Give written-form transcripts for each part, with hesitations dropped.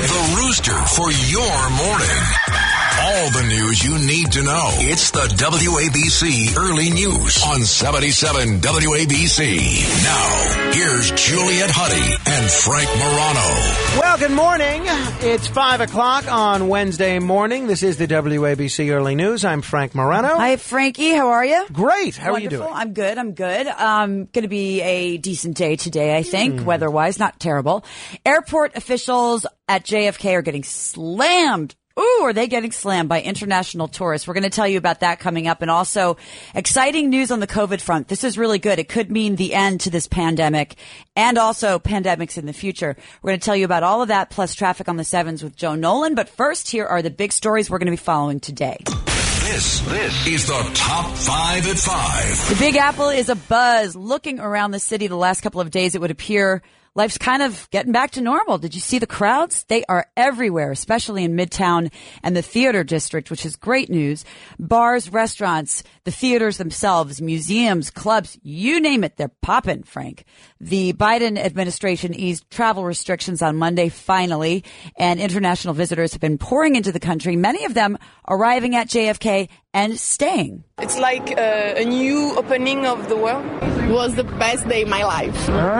The Rooster for your morning. All the news you need to know. It's the WABC Early News on 77 WABC. Now, here's Juliet Huddy and Frank Morano. Well, good morning. It's 5 o'clock on Wednesday morning. This is the WABC Early News. I'm Frank Morano. Hi, Frankie. How are you? Great. How Wonderful. are you doing? I'm good. Going to be a decent day today, I think, weather-wise. Not terrible. Airport officials at JFK are getting slammed. Ooh, are they getting slammed by international tourists? We're going to tell you about that coming up, and also exciting news on the COVID front. This is really good. It could mean the end to this pandemic and also pandemics in the future. We're going to tell you about all of that, plus traffic on the sevens with Joe Nolan. But first, here are the big stories we're going to be following today. This is the Top 5 at 5. The Big Apple is abuzz. Looking around the city the last couple of days, it would appear life's kind of getting back to normal. Did you see the crowds? They are everywhere, especially in Midtown and the theater district, which is great news. Bars, restaurants, the theaters themselves, museums, clubs, you name it, they're popping, Frank. The Biden administration eased travel restrictions on Monday, finally, and international visitors have been pouring into the country, many of them arriving at JFK and staying. It's like a new opening of the world. It was the best day of my life.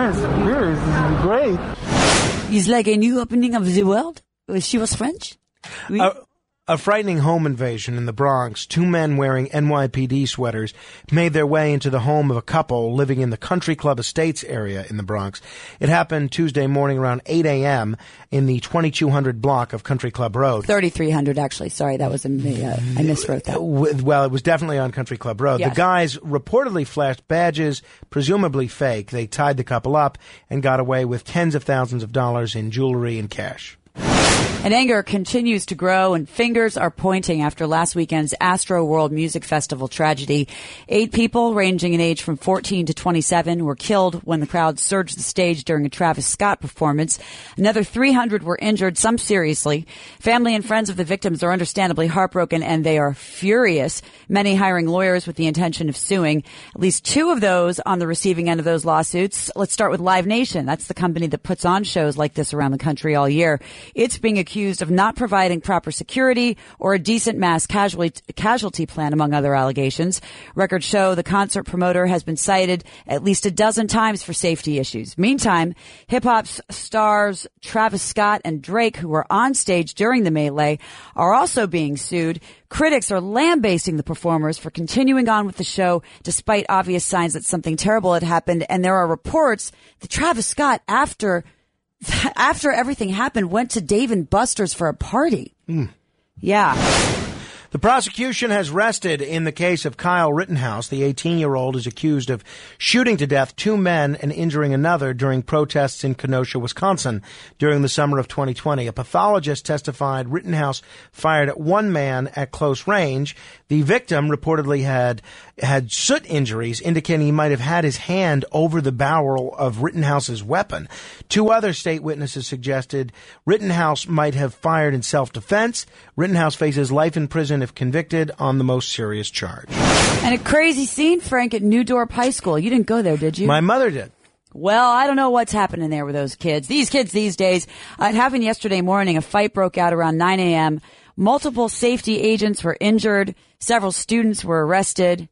It's great. It's like a new opening of the world. She was French. Oui. A frightening home invasion in the Bronx. Two men wearing NYPD sweaters made their way into the home of a couple living in the Country Club Estates area in the Bronx. It happened Tuesday morning around 8 a.m. in the 2200 block of Country Club Road. 3300, actually. Sorry, that was in the, I miswrote that. Well, it was definitely on Country Club Road. Yes. The guys reportedly flashed badges, presumably fake. They tied the couple up and got away with tens of thousands of dollars in jewelry and cash. And anger continues to grow, and fingers are pointing after last weekend's Astro World Music Festival tragedy. 8 people, ranging in age from 14 to 27, were killed when the crowd surged the stage during a Travis Scott performance. Another 300 were injured, some seriously. Family and friends of the victims are understandably heartbroken, and they are furious, many hiring lawyers with the intention of suing. At least 2 of those on the receiving end of those lawsuits. Let's start with Live Nation. That's the company that puts on shows like this around the country all year. It's being accused of not providing proper security or a decent mass casualty plan, among other allegations. Records show the concert promoter has been cited at least a dozen times for safety issues. Meantime, hip-hop stars Travis Scott and Drake, who were on stage during the melee, are also being sued. Critics are lambasting the performers for continuing on with the show despite obvious signs that something terrible had happened. And there are reports that Travis Scott, after everything happened, went to Dave & Buster's for a party. Yeah. The prosecution has rested in the case of Kyle Rittenhouse. The 18-year-old is accused of shooting to death 2 men and injuring another during protests in Kenosha, Wisconsin during the summer of 2020. A pathologist testified Rittenhouse fired at 1 man at close range. The victim reportedly had soot injuries, indicating he might have had his hand over the barrel of Rittenhouse's weapon. 2 other state witnesses suggested Rittenhouse might have fired in self-defense. Rittenhouse faces life in prison if convicted on the most serious charge. And a crazy scene, Frank, at New Dorp High School. You didn't go there, did you? My mother did. Well, I don't know what's happening there with those kids. These kids these days. It happened yesterday morning. A fight broke out around 9 a.m. Multiple safety agents were injured. Several students were arrested.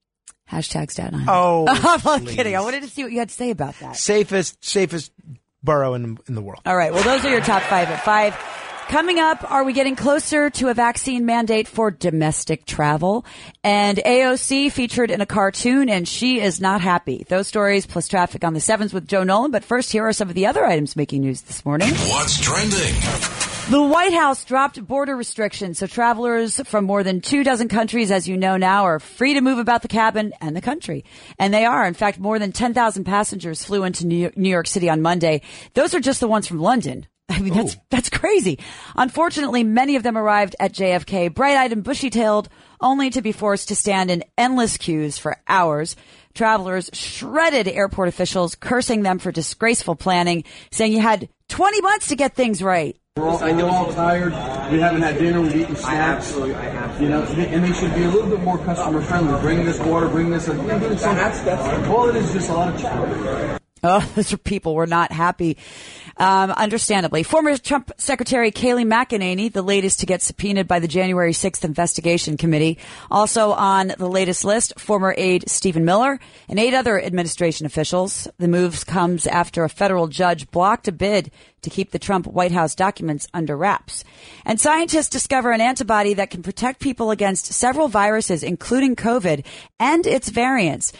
Hashtag Staten Island. Oh, I'm kidding. I wanted to see what you had to say about that. Safest borough in the world. All right. Well, those are your top 5 at 5. Coming up, are we getting closer to a vaccine mandate for domestic travel? And AOC featured in a cartoon, and she is not happy. Those stories plus traffic on the sevens with Joe Nolan. But first, here are some of the other items making news this morning. What's trending? The White House dropped border restrictions, so travelers from more than 24 countries, as you know now, are free to move about the cabin and the country. And they are. In fact, more than 10,000 passengers flew into New York City on Monday. Those are just the ones from London. I mean, that's crazy. Unfortunately, many of them arrived at JFK, bright-eyed and bushy-tailed, only to be forced to stand in endless queues for hours. Travelers shredded airport officials, cursing them for disgraceful planning, saying you had 20 months to get things right. We're all tired. We haven't had dinner. We've eaten snacks. You know, and they should be a little bit more customer friendly. Bring this water. Bring this. That's all it is. Just a lot of chat. Oh, those are people. We're not happy. Understandably. Former Trump Secretary Kayleigh McEnany, the latest to get subpoenaed by the January 6th investigation committee. Also on the latest list, former aide Stephen Miller and 8 other administration officials. The move comes after a federal judge blocked a bid to keep the Trump White House documents under wraps. And scientists discover an antibody that can protect people against several viruses, including COVID and its variants.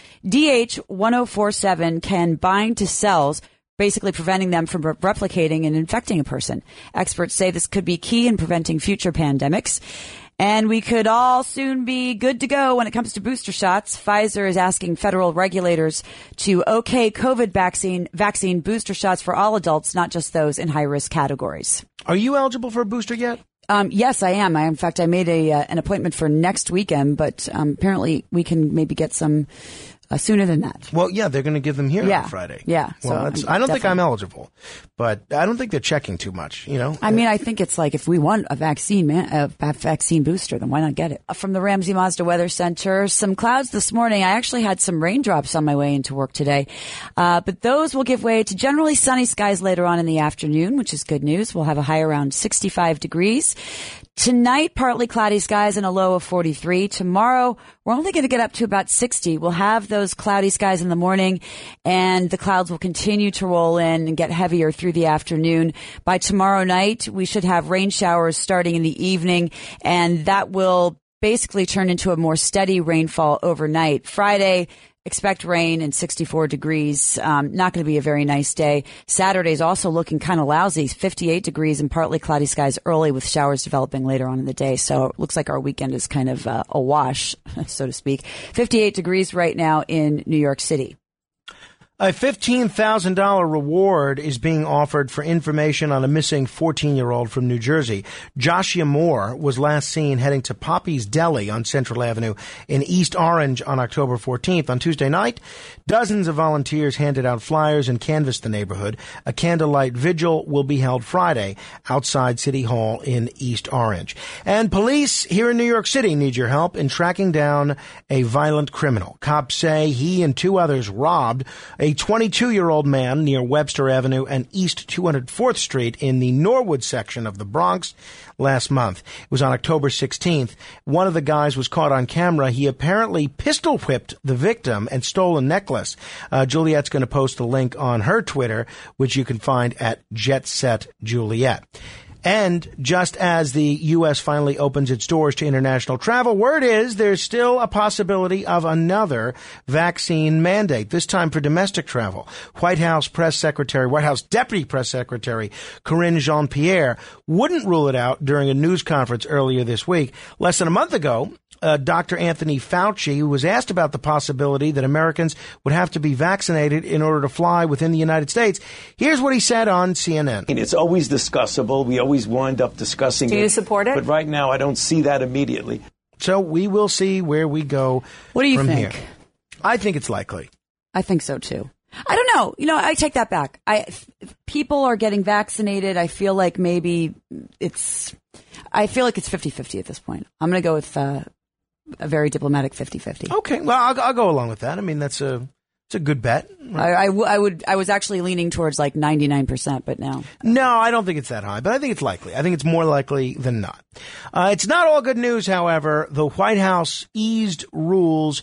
DH1047 can bind to cells, basically preventing them from replicating and infecting a person. Experts say this could be key in preventing future pandemics. And we could all soon be good to go when it comes to booster shots. Pfizer is asking federal regulators to okay COVID vaccine booster shots for all adults, not just those in high-risk categories. Are you eligible for a booster yet? Yes, I am. In fact, I made an appointment for next weekend, but apparently we can maybe get some sooner than that. Well, yeah, they're going to give them here on Friday. Yeah. Well, I don't think I'm eligible, but I don't think they're checking too much, you know? I mean, I think it's like if we want a vaccine booster, then why not get it? From the Ramsey Mazda Weather Center, some clouds this morning. I actually had some raindrops on my way into work today, but those will give way to generally sunny skies later on in the afternoon, which is good news. We'll have a high around 65 degrees. Tonight, partly cloudy skies and a low of 43. Tomorrow, we're only going to get up to about 60. We'll have those cloudy skies in the morning, and the clouds will continue to roll in and get heavier through the afternoon. By tomorrow night, we should have rain showers starting in the evening, and that will basically turn into a more steady rainfall overnight. Friday, expect rain and 64 degrees. Not going to be a very nice day. Saturday's also looking kind of lousy, 58 degrees and partly cloudy skies early with showers developing later on in the day. So it looks like our weekend is kind of a wash, so to speak. 58 degrees right now in New York City. A $15,000 reward is being offered for information on a missing 14-year-old from New Jersey. Joshua Moore was last seen heading to Poppy's Deli on Central Avenue in East Orange on October 14th. On Tuesday night, dozens of volunteers handed out flyers and canvassed the neighborhood. A candlelight vigil will be held Friday outside City Hall in East Orange. And police here in New York City need your help in tracking down a violent criminal. Cops say he and 2 others robbed a 22-year-old man near Webster Avenue and East 204th Street in the Norwood section of the Bronx last month. It was on October 16th. One of the guys was caught on camera. He apparently pistol whipped the victim and stole a necklace. Juliet's going to post the link on her Twitter, which you can find at Jet Set Juliet. And just as the U.S. finally opens its doors to international travel, word is there's still a possibility of another vaccine mandate, this time for domestic travel. White House Deputy Press Secretary Karine Jean-Pierre wouldn't rule it out during a news conference earlier this week. Less than a month ago, Dr. Anthony Fauci was asked about the possibility that Americans would have to be vaccinated in order to fly within the United States. Here's what he said on CNN. It's always discussable. We always wind up discussing it. Do you support it? But right now, I don't see that immediately. So we will see where we go. What do you from think? Here. I think it's likely. I think so, too. I don't know. You know, I take that back. People are getting vaccinated. I feel like maybe it's 50-50 at this point. I'm going to go with a very diplomatic 50-50. Okay. Well, I'll go along with that. I mean, it's a good bet. I was actually leaning towards like 99%, but now. No, I don't think it's that high, but I think it's likely. I think it's more likely than not. It's not all good news, however. The White House eased rules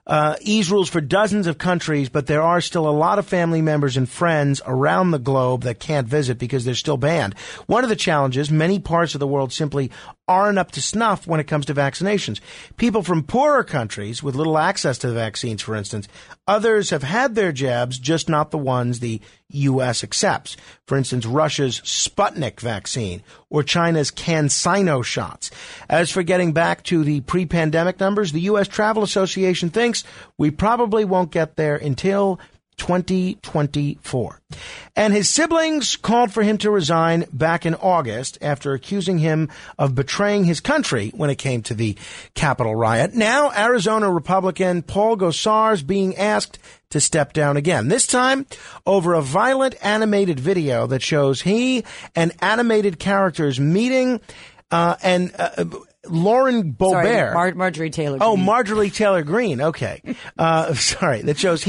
for dozens of countries, but there are still a lot of family members and friends around the globe that can't visit because they're still banned. One of the challenges, many parts of the world simply aren't up to snuff when it comes to vaccinations. People from poorer countries with little access to the vaccines, for instance, others have had their jabs, just not the ones the U.S. accepts. For instance, Russia's Sputnik vaccine or China's CanSino shots. As for getting back to the pre-pandemic numbers, the U.S. Travel Association thinks we probably won't get there until 2024. And his siblings called for him to resign back in August after accusing him of betraying his country when it came to the Capitol riot. Now, Arizona Republican Paul Gosar is being asked to step down again, this time over a violent animated video that shows he and animated characters meeting and Lauren Boebert. Sorry, Marjorie Taylor Greene. Oh, Marjorie Taylor Greene. Okay. Sorry. That shows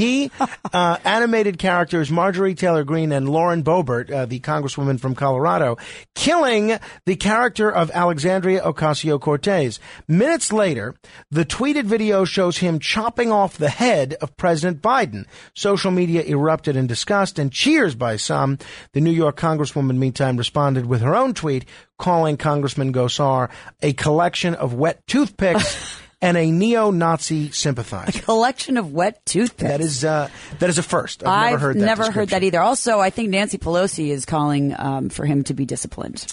animated characters Marjorie Taylor Greene and Lauren Boebert, the congresswoman from Colorado, killing the character of Alexandria Ocasio-Cortez. Minutes later, the tweeted video shows him chopping off the head of President Biden. Social media erupted in disgust and cheers by some. The New York congresswoman, meantime, responded with her own tweet, calling Congressman Gosar a collection of wet toothpicks and a neo-Nazi sympathizer. A collection of wet toothpicks. That is a first. I've never heard that either. Also, I think Nancy Pelosi is calling for him to be disciplined.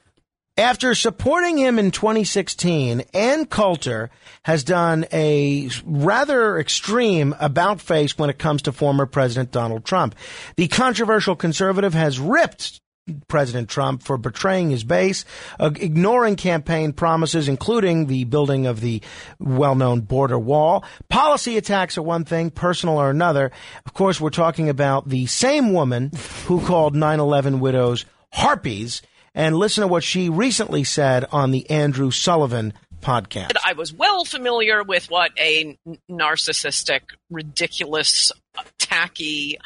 After supporting him in 2016, Ann Coulter has done a rather extreme about-face when it comes to former President Donald Trump. The controversial conservative has ripped President Trump for betraying his base, ignoring campaign promises, including the building of the well-known border wall. Policy attacks are one thing, personal are another. Of course, we're talking about the same woman who called 9/11 widows harpies. And listen to what she recently said on the Andrew Sullivan podcast. I was well familiar with what a narcissistic, ridiculous, tacky,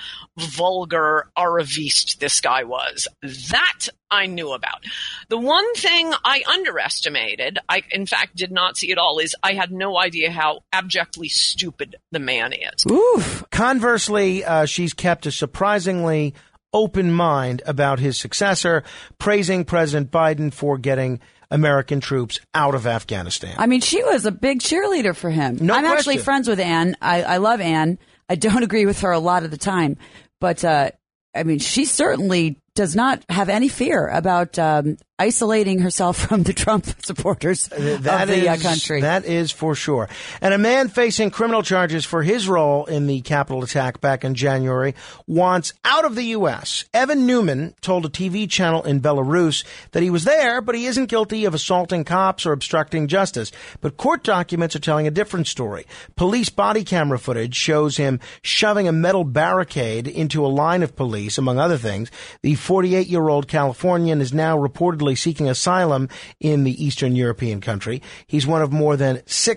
vulgar Aravist this guy was. That I knew about. The one thing I underestimated, I in fact did not see at all, is I had no idea how abjectly stupid the man is. Oof. Conversely, she's kept a surprisingly open mind about his successor, praising President Biden for getting American troops out of Afghanistan. I mean, she was a big cheerleader for him. I'm actually friends with Ann. I love Ann. I don't agree with her a lot of the time. But, I mean, she certainly does not have any fear about isolating herself from the Trump supporters of the country. That is for sure. And a man facing criminal charges for his role in the Capitol attack back in January wants out of the U.S. Evan Newman told a TV channel in Belarus that he was there, but he isn't guilty of assaulting cops or obstructing justice. But court documents are telling a different story. Police body camera footage shows him shoving a metal barricade into a line of police, among other things. The 48-year-old Californian is now reportedly seeking asylum in the Eastern European country. He's one of more than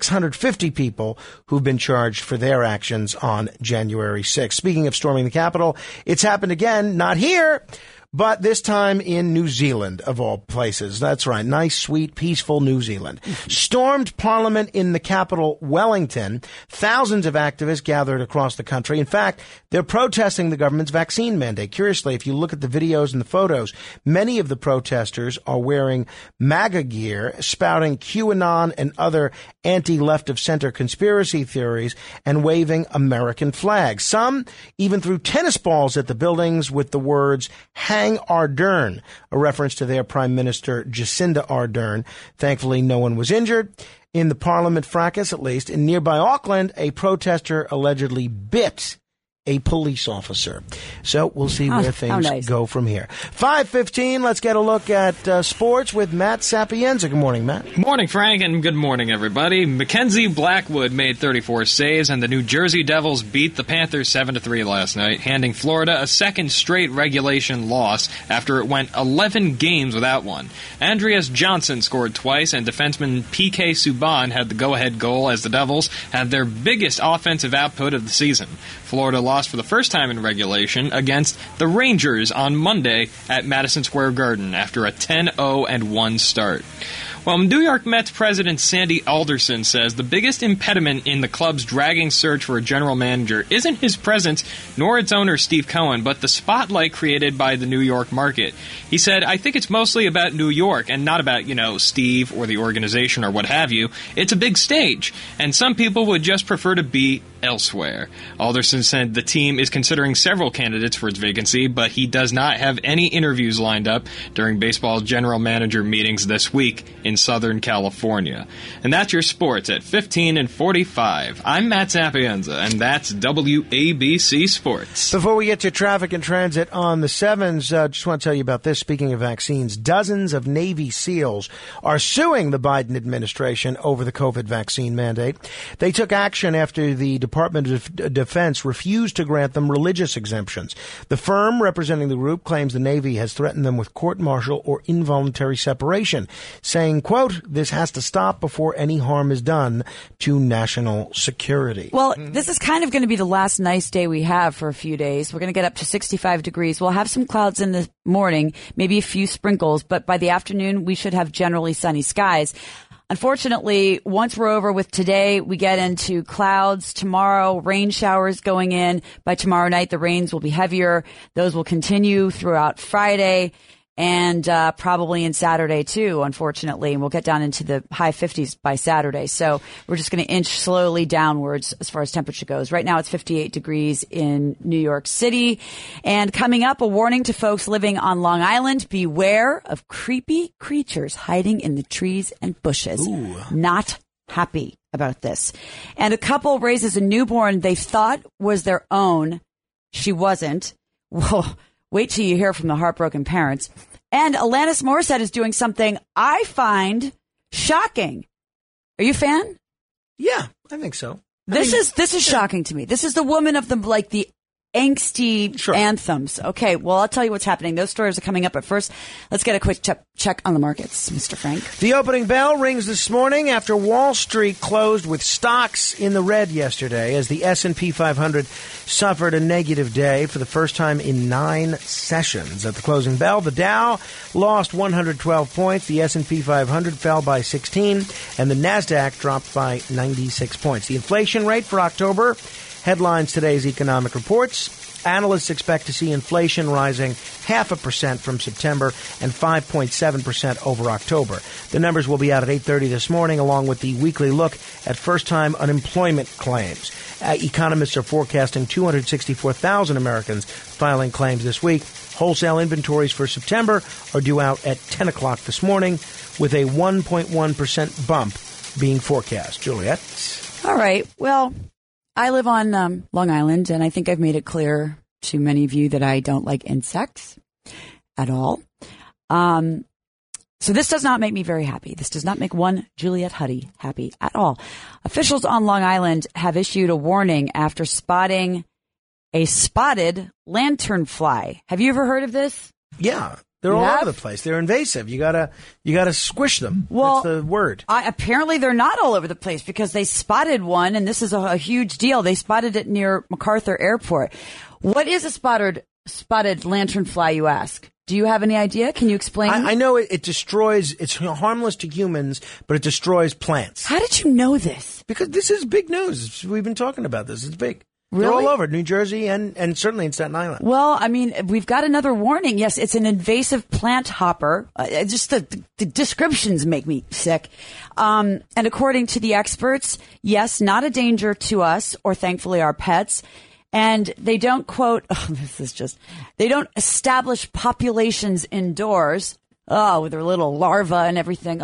650 people who've been charged for their actions on January 6th. Speaking of storming the Capitol, it's happened again, not here, but this time in New Zealand, of all places. That's right. Nice, sweet, peaceful New Zealand. Stormed Parliament in the capital, Wellington. Thousands of activists gathered across the country. In fact, they're protesting the government's vaccine mandate. Curiously, if you look at the videos and the photos, many of the protesters are wearing MAGA gear, spouting QAnon and other anti-left of center conspiracy theories, and waving American flags. Some even threw tennis balls at the buildings with the words, "Hang Ardern," a reference to their Prime Minister Jacinda Ardern. Thankfully, no one was injured. In the Parliament fracas, at least, in nearby Auckland, a protester allegedly bit a police officer. So we'll see where things go from here. 5:15, let's get a look at sports with Matt Sapienza. Good morning, Matt. Morning, Frank, and good morning, everybody. Mackenzie Blackwood made 34 saves, and the New Jersey Devils beat the Panthers 7-3 last night, handing Florida a second straight regulation loss after it went 11 games without one. Andreas Johnson scored twice, and defenseman PK Subban had the go-ahead goal as the Devils had their biggest offensive output of the season. Florida lost for the first time in regulation against the Rangers on Monday at Madison Square Garden after a 10-0-1 start. Well, New York Mets president Sandy Alderson says the biggest impediment in the club's dragging search for a general manager isn't his presence nor its owner Steve Cohen, but the spotlight created by the New York market. He said, "I think it's mostly about New York and not about, Steve or the organization or what have you. It's a big stage, and some people would just prefer to be elsewhere." Alderson said the team is considering several candidates for its vacancy, but he does not have any interviews lined up during baseball general manager meetings this week in Southern California. And that's your sports at 15 and 45. I'm Matt Sapienza, and that's WABC Sports. Before we get to traffic and transit on the 7s, just want to tell you about this. Speaking of vaccines, dozens of Navy SEALs are suing the Biden administration over the COVID vaccine mandate. They took action after the Department of Defense refused to grant them religious exemptions. The firm representing the group claims the Navy has threatened them with court-martial or involuntary separation, saying, quote, "This has to stop before any harm is done to national security." Well, this is kind of going to be the last nice day we have for a few days. We're going to get up to 65 degrees. We'll have some clouds in the morning, maybe a few sprinkles, but by the afternoon, we should have generally sunny skies. Unfortunately, once we're over with today, we get into clouds. Tomorrow, rain showers going in. By tomorrow night, the rains will be heavier. Those will continue throughout Friday and probably in Saturday too, unfortunately. And we'll get down into the high 50s by Saturday. So we're just going to inch slowly downwards as far as temperature goes. Right now, it's 58 degrees in New York City. And coming up, a warning to folks living on Long Island. Beware of creepy creatures hiding in the trees and bushes. Ooh. Not happy about this. And a couple raises a newborn they thought was their own. She wasn't. Well, wait till you hear from the heartbroken parents. And Alanis Morissette is doing something I find shocking. Are you a fan? Yeah, I think so. This is shocking to me. This is the woman of the angsty anthems. Okay, well, I'll tell you what's happening. Those stories are coming up. But first, let's get a quick check on the markets, Mr. Frank. The opening bell rings this morning after Wall Street closed with stocks in the red yesterday as the S&P 500 suffered a negative day for the first time in 9 sessions. At the closing bell, the Dow lost 112 points, the S&P 500 fell by 16, and the NASDAQ dropped by 96 points. The inflation rate for October headlines today's economic reports. Analysts expect to see inflation rising 0.5% from September and 5.7% over October. The numbers will be out at 8:30 this morning, along with the weekly look at first-time unemployment claims. Economists are forecasting 264,000 Americans filing claims this week. Wholesale inventories for September are due out at 10 o'clock this morning, with a 1.1% bump being forecast. Juliet? All right. Well, I live on Long Island, and I think I've made it clear to many of you that I don't like insects at all. So this does not make me very happy. This does not make one Juliet Huddy happy at all. Officials on Long Island have issued a warning after spotting a spotted lanternfly. Have you ever heard of this? Yeah. They're all over the place. They're invasive. You gotta squish them. Well, that's the word. Apparently they're not all over the place because they spotted one, and this is a huge deal. They spotted it near MacArthur Airport. What is a spotted lanternfly, you ask? Do you have any idea? Can you explain? I know it destroys, it's harmless to humans, but it destroys plants. How did you know this? Because this is big news. We've been talking about this. It's big. Really? They're all over New Jersey and certainly in Staten Island. Well, I mean, we've got another warning. Yes, it's an invasive plant hopper. Just the descriptions make me sick. And according to the experts, yes, not a danger to us or thankfully our pets. And they don't they don't establish populations indoors. Oh, with their little larvae and everything.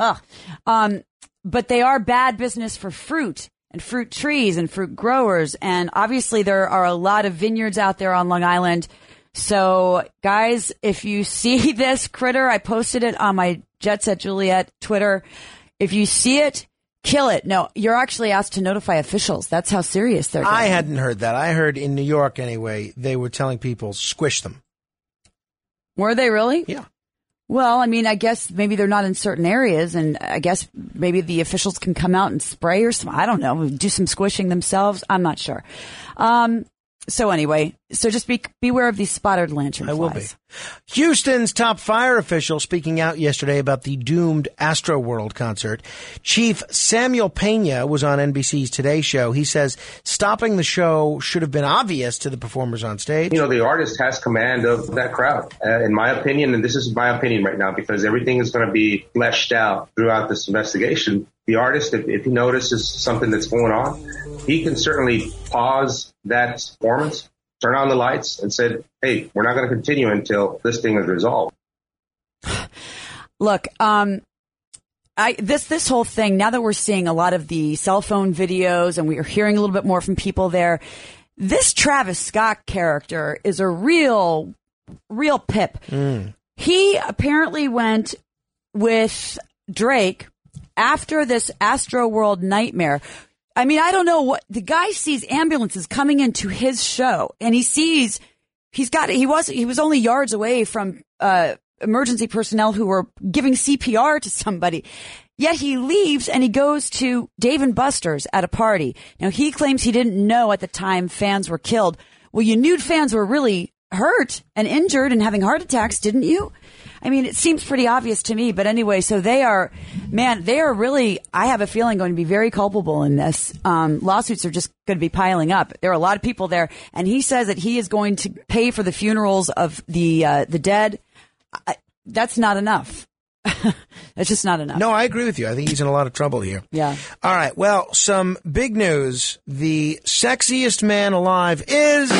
But they are bad business for fruit and fruit trees and fruit growers. And obviously there are a lot of vineyards out there on Long Island. So guys, if you see this critter, I posted it on my Jet Set Juliet Twitter. If you see it, kill it. No, you're actually asked to notify officials. That's how serious they're getting. I hadn't heard that. I heard in New York anyway, they were telling people squish them. Were they really? Yeah. Well, I mean, I guess maybe they're not in certain areas, and I guess maybe the officials can come out and spray or something. I don't know, do some squishing themselves. I'm not sure. So anyway, so just beware of these spotted lanternflies. I will be. Houston's top fire official speaking out yesterday about the doomed Astroworld concert. Chief Samuel Pena was on NBC's Today Show. He says stopping the show should have been obvious to the performers on stage. You know, the artist has command of that crowd, in my opinion, and this is my opinion right now because everything is going to be fleshed out throughout this investigation. The artist, if he notices something that's going on, he can certainly pause that performance, turn on the lights, and say, hey, we're not going to continue until this thing is resolved. Look, this whole thing, now that we're seeing a lot of the cell phone videos and we are hearing a little bit more from people there, this Travis Scott character is a real pip. He apparently went with Drake after this Astroworld nightmare. I mean, I don't know what the guy sees ambulances coming into his show, and he was only yards away from emergency personnel who were giving CPR to somebody. Yet he leaves and he goes to Dave & Buster's at a party. Now, he claims he didn't know at the time fans were killed. Well, you knew fans were really hurt and injured and having heart attacks, didn't you? I mean, it seems pretty obvious to me. But anyway, so they are really, I have a feeling, going to be very culpable in this. Lawsuits are just going to be piling up. There are a lot of people there. And he says that he is going to pay for the funerals of the dead. That's not enough. That's just not enough. No, I agree with you. I think he's in a lot of trouble here. Yeah. All right. Well, some big news. The sexiest man alive is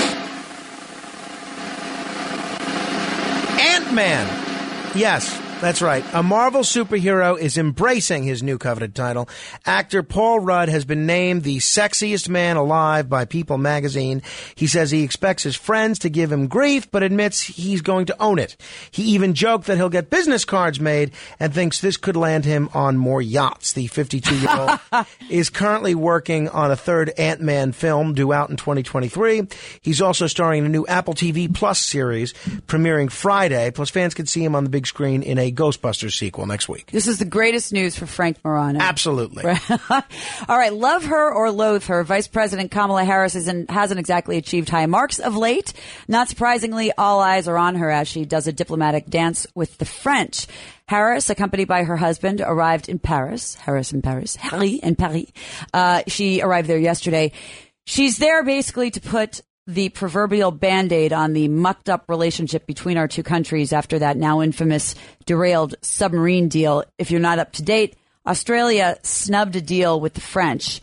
Ant-Man. Yes, that's right. A Marvel superhero is embracing his new coveted title. Actor Paul Rudd has been named the sexiest man alive by People magazine. He says he expects his friends to give him grief, but admits he's going to own it. He even joked that he'll get business cards made and thinks this could land him on more yachts. The 52-year-old is currently working on a third Ant-Man film due out in 2023. He's also starring in a new Apple TV Plus series premiering Friday. Plus, fans can see him on the big screen in a Ghostbusters sequel next week. This is the greatest news for Frank Morano. Absolutely. All right. Love her or loathe her, Vice President Kamala Harris hasn't exactly achieved high marks of late. Not surprisingly, all eyes are on her as she does a diplomatic dance with the French. Harris, accompanied by her husband, arrived in Paris. Harry in Paris. She arrived there yesterday. She's there basically to put the proverbial Band-Aid on the mucked up relationship between our two countries after that now infamous derailed submarine deal. If you're not up to date, Australia snubbed a deal with the French,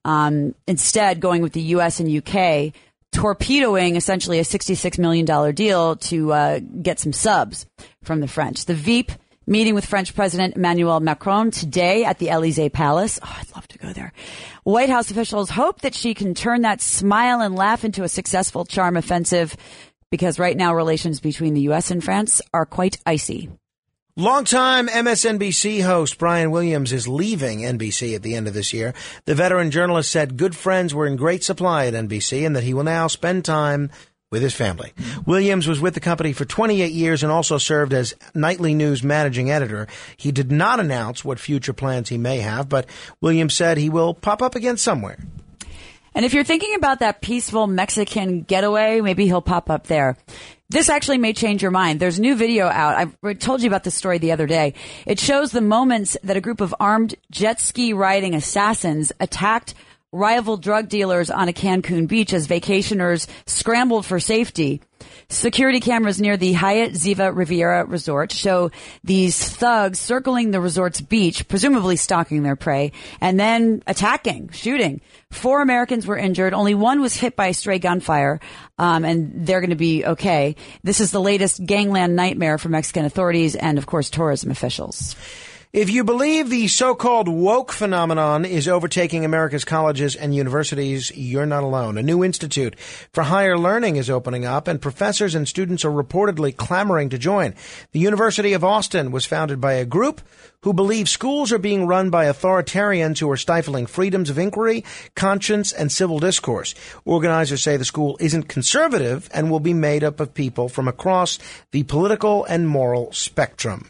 instead going with the U.S. and UK, torpedoing essentially a $66 million deal to get some subs from the French. The Veep meeting with French President Emmanuel Macron today at the Élysée Palace. Oh, I'd love to go there. White House officials hope that she can turn that smile and laugh into a successful charm offensive, because right now relations between the U.S. and France are quite icy. Longtime MSNBC host Brian Williams is leaving NBC at the end of this year. The veteran journalist said good friends were in great supply at NBC and that he will now spend time with his family. Williams was with the company for 28 years and also served as Nightly News managing editor. He did not announce what future plans he may have, but Williams said he will pop up again somewhere. And if you're thinking about that peaceful Mexican getaway, maybe he'll pop up there. This actually may change your mind. There's a new video out. I told you about this story the other day. It shows the moments that a group of armed jet ski riding assassins attacked rival drug dealers on a Cancun beach as vacationers scrambled for safety. Security cameras near the Hyatt Ziva Riviera Resort show these thugs circling the resort's beach, presumably stalking their prey, and then attacking, shooting. 4 Americans were injured. Only one was hit by stray gunfire, and they're going to be okay. This is the latest gangland nightmare for Mexican authorities and, of course, tourism officials. If you believe the so-called woke phenomenon is overtaking America's colleges and universities, you're not alone. A new institute for higher learning is opening up, and professors and students are reportedly clamoring to join. The University of Austin was founded by a group who believe schools are being run by authoritarians who are stifling freedoms of inquiry, conscience, and civil discourse. Organizers say the school isn't conservative and will be made up of people from across the political and moral spectrum.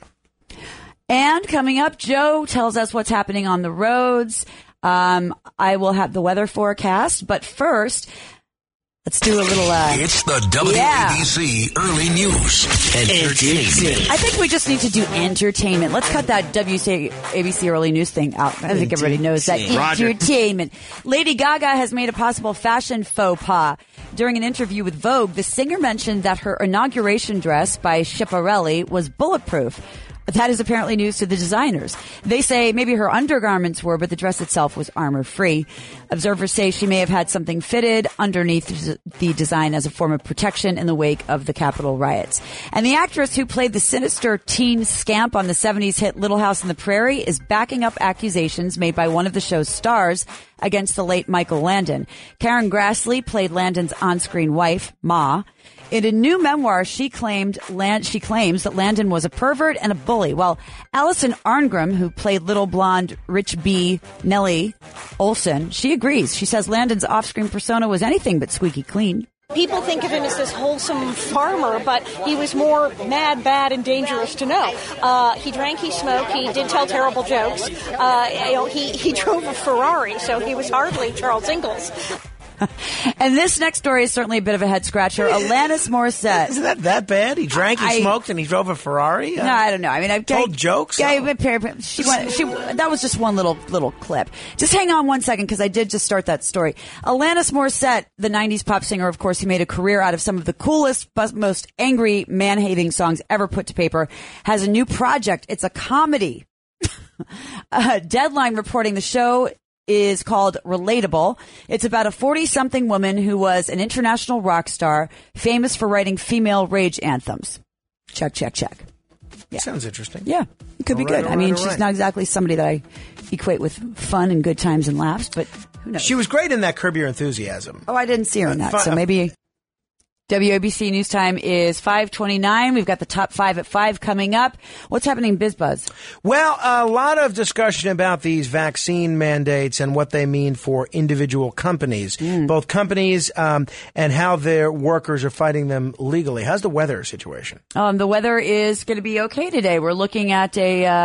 And coming up, Joe tells us what's happening on the roads. I will have the weather forecast, but first, let's do a little... it's the WABC Early News. Entertainment. I think we just need to do entertainment. Let's cut that WABC Early News thing out. I think everybody knows that. Roger. Entertainment. Lady Gaga has made a possible fashion faux pas. During an interview with Vogue, the singer mentioned that her inauguration dress by Schiaparelli was bulletproof. That is apparently news to the designers. They say maybe her undergarments were, but the dress itself was armor-free. Observers say she may have had something fitted underneath the design as a form of protection in the wake of the Capitol riots. And the actress who played the sinister teen scamp on the 70s hit Little House on the Prairie is backing up accusations made by one of the show's stars against the late Michael Landon. Karen Grassley played Landon's on-screen wife, Ma. In a new memoir, she claims that Landon was a pervert and a bully. Well, Allison Arngrim, who played little blonde Rich B. Nellie Olson, she agrees. She says Landon's off-screen persona was anything but squeaky clean. People think of him as this wholesome farmer, but he was more mad, bad, and dangerous to know. He drank, he smoked, he did tell terrible jokes. He drove a Ferrari, so he was hardly Charles Ingalls. And this next story is certainly a bit of a head scratcher. Alanis Morissette. Isn't that bad? He drank, he smoked, and he drove a Ferrari? No, I don't know. I mean, I've told jokes. That was just one little clip. Just hang on one second, because I did just start that story. Alanis Morissette, the 90s pop singer, of course, who made a career out of some of the coolest, most angry, man-hating songs ever put to paper, has a new project. It's a comedy. Deadline reporting the show is called Relatable. It's about a 40-something woman who was an international rock star, famous for writing female rage anthems. Check, check, check. Yeah. Sounds interesting. Yeah, it could be good. I mean, she's not exactly somebody that I equate with fun and good times and laughs, but who knows? She was great in that Curb Your Enthusiasm. Oh, I didn't see her in that, so maybe... WABC News Time is 5:29. We've got the top 5 at 5 coming up. What's happening in BizBuzz? Well, a lot of discussion about these vaccine mandates and what they mean for individual companies, both companies and how their workers are fighting them legally. How's the weather situation? The weather is going to be okay today. We're looking at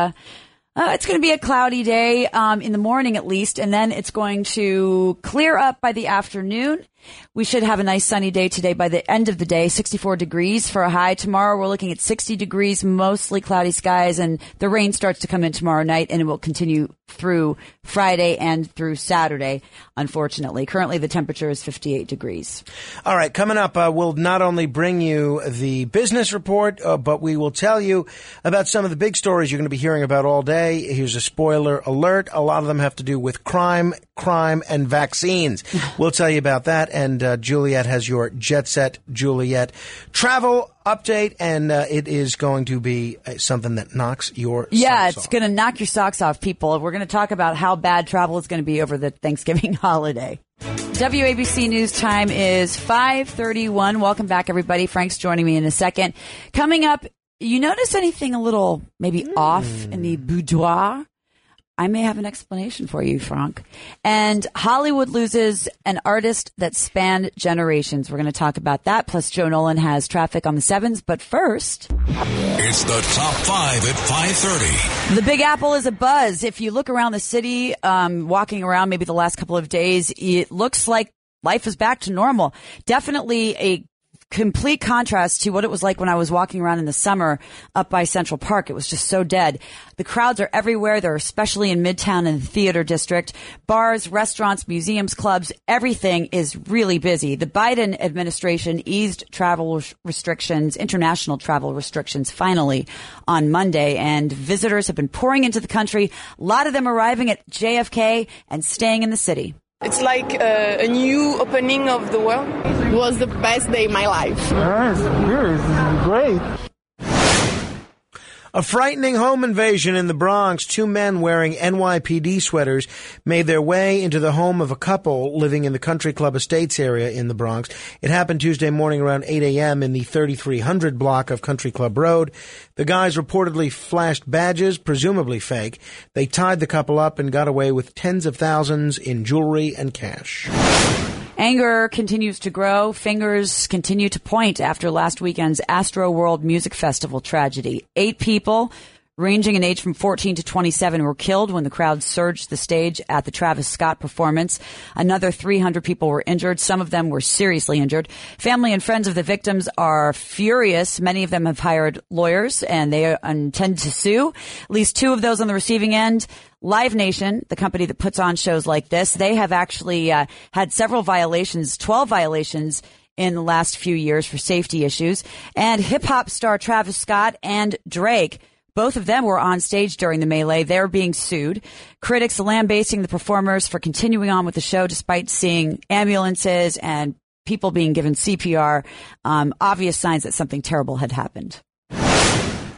it's going to be a cloudy day in the morning at least, and then it's going to clear up by the afternoon. We should have a nice sunny day today by the end of the day, 64 degrees for a high. Tomorrow we're looking at 60 degrees, mostly cloudy skies, and the rain starts to come in tomorrow night, and it will continue through Friday and through Saturday, unfortunately. Currently the temperature is 58 degrees. All right, coming up, we'll not only bring you the business report, but we will tell you about some of the big stories you're going to be hearing about all day. Here's a spoiler alert. A lot of them have to do with crime, and vaccines. We'll tell you about that. And Juliet has your Jet Set Juliet travel update, and it is going to be something that knocks your socks off. It's going to knock your socks off, people. We're going to talk about how bad travel is going to be over the Thanksgiving holiday. WABC News Time is 5:31. Welcome back, everybody. Frank's joining me in a second. Coming up, you notice anything a little maybe off in the boudoir? I may have an explanation for you, Frank. And Hollywood loses an artist that spanned generations. We're going to talk about that. Plus, Joe Nolan has traffic on the 7s. But first, it's the top 5 at 5:30. The Big Apple is a buzz. If you look around the city, walking around maybe the last couple of days, it looks like life is back to normal. Definitely a complete contrast to what it was like when I was walking around in the summer up by Central Park. It was just so dead. The crowds are everywhere. They're especially in Midtown and the Theater District. Bars, restaurants, museums, clubs, everything is really busy. The Biden administration eased travel restrictions, international travel restrictions, finally on Monday, and visitors have been pouring into the country. A lot of them arriving at JFK and staying in the city. It's like a new opening of the world. It was the best day of my life. It's great. A frightening home invasion in the Bronx. 2 men wearing NYPD sweaters made their way into the home of a couple living in the Country Club Estates area in the Bronx. It happened Tuesday morning around 8 a.m. in the 3300 block of Country Club Road. The guys reportedly flashed badges, presumably fake. They tied the couple up and got away with tens of thousands in jewelry and cash. Anger continues to grow. Fingers continue to point after last weekend's Astro World Music Festival tragedy. 8 people, ranging in age from 14 to 27, were killed when the crowd surged the stage at the Travis Scott performance. Another 300 people were injured. Some of them were seriously injured. Family and friends of the victims are furious. Many of them have hired lawyers, and they intend to sue. At least 2 of those on the receiving end. Live Nation, the company that puts on shows like this, they have actually had several violations, 12 violations in the last few years for safety issues. And hip-hop star Travis Scott and Drake, both of them were on stage during the melee. They're being sued. Critics lambasting the performers for continuing on with the show despite seeing ambulances and people being given CPR, obvious signs that something terrible had happened.